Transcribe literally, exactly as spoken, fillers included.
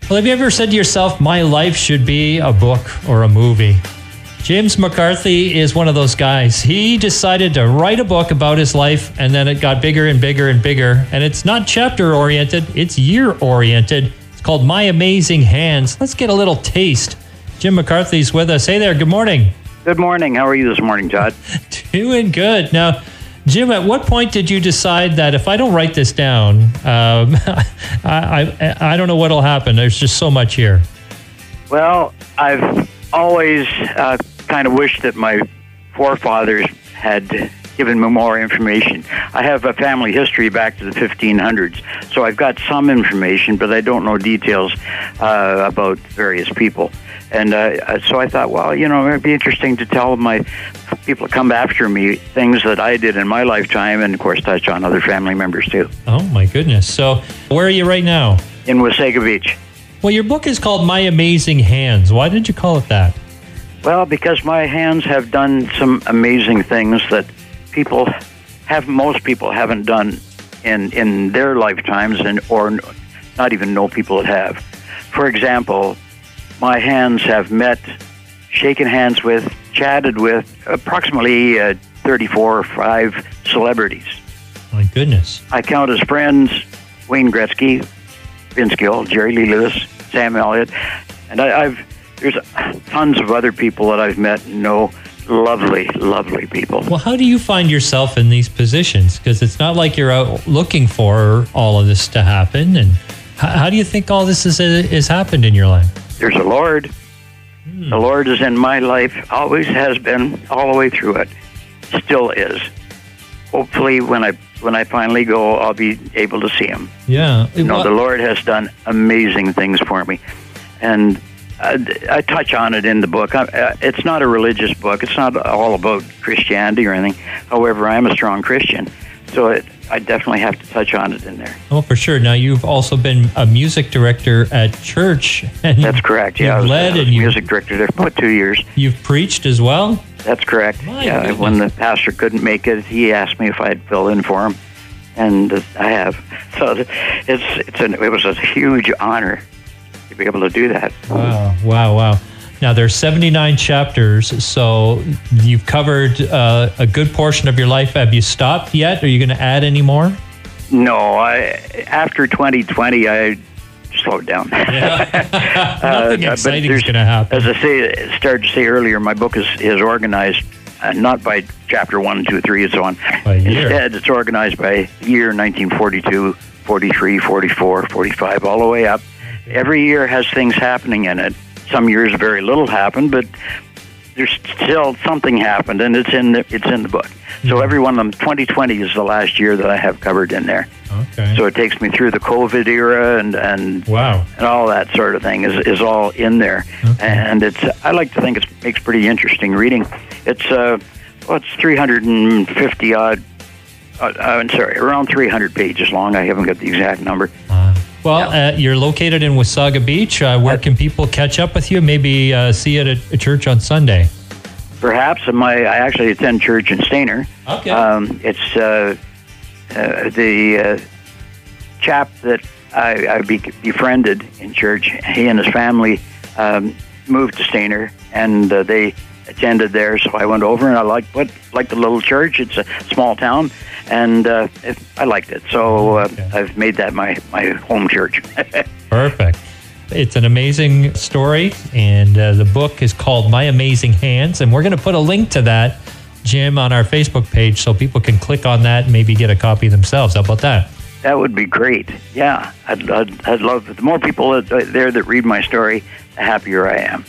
Well, have you ever said to yourself, my life should be a book or a movie? James McCarthy is one of those guys. He decided to write a book about his life, and then it got bigger and bigger and bigger. And it's not chapter-oriented, it's year-oriented. It's called My Amazing Hands. Let's get a little taste. Jim McCarthy's with us. Hey there, good morning. Good morning. How are you this morning, Todd? Doing good. Now, Jim, at what point did you decide that if I don't write this down, um, I, I, I don't know what will happen. There's just so much here. Well, I've always uh, kind of wished that my forefathers had given me more information. I have a family history back to the fifteen hundreds, so I've got some information, but I don't know details uh, about various people. And uh, so I thought, well, you know, it'd be interesting to tell my people to come after me things that I did in my lifetime, and of course touch on other family members too. Oh my goodness. So where are you right now? In Wasaga Beach. Well, your book is called My Amazing Hands. Why did you call it that? Well, because my hands have done some amazing things that people have, most people haven't done in, in their lifetimes, and or not even know people that have. For example, my hands have met, shaken hands with, chatted with approximately uh, thirty-four or five celebrities. My goodness. I count as friends Wayne Gretzky, Vince Gill, Jerry Lee Lewis, Sam Elliott, and I, I've there's tons of other people that I've met and know. Lovely, lovely people. Well, how do you find yourself in these positions? Because it's not like you're out looking for all of this to happen. And how, how do you think all this is, is happened in your life? There's a Lord. Hmm. The Lord is in my life, always has been, all the way through it. Still is. Hopefully, when I when I finally go, I'll be able to see Him. Yeah. You know, the Lord has done amazing things for me. And I, I touch on it in the book. I, uh, it's not a religious book. It's not all about Christianity or anything. However, I am a strong Christian, so it, I definitely have to touch on it in there. Oh, for sure. Now, you've also been a music director at church. And That's correct. Yeah, I was, led I was and music director there for about two years. You've preached as well? That's correct. My yeah, goodness. When the pastor couldn't make it, he asked me if I'd fill in for him, and uh, I have. So it's it's an, it was a huge honor to be able to do that. Wow, wow, wow. Now, there's seventy-nine chapters, so you've covered uh, a good portion of your life. Have you stopped yet? Are you going to add any more? No, I after twenty twenty, I slowed down. Yeah. Nothing uh, exciting is going to happen. As I say, started to say earlier, my book is, is organized uh, not by chapter one, two, three, and so on. By year. Instead, it's organized by year nineteen forty-two, forty-three, forty-four, forty-five, all the way up. Every year has things happening in it. Some years very little happened, but there's still something happened, and it's in the, it's in the book. Mm-hmm. So every one of them, twenty twenty is the last year that I have covered in there. Okay. So it takes me through the COVID era and and wow. and all that sort of thing is is all in there. Okay. And it's I like to think it makes pretty interesting reading. It's uh well, it's three hundred fifty odd. Uh, I'm sorry, around three hundred pages long. I haven't got the exact number. Wow. Well, yeah. uh, you're located in Wasaga Beach. Uh, where can people catch up with you? Maybe uh, see you at a, a church on Sunday. Perhaps. My I actually attend church in Stayner. Okay. Um, it's uh, uh, the uh, chap that I, I be, befriended in church. He and his family um, moved to Stayner, and uh, they attended there. So I went over, and I liked what like the little church. It's a small town. And uh, it, I liked it, so uh, okay. I've made that my, my home church. Perfect. It's an amazing story, and uh, the book is called My Amazing Hands, and we're going to put a link to that, Jim, on our Facebook page so people can click on that and maybe get a copy themselves. How about that? That would be great. Yeah, I'd, I'd, I'd love it. The more people that, there that read my story, the happier I am.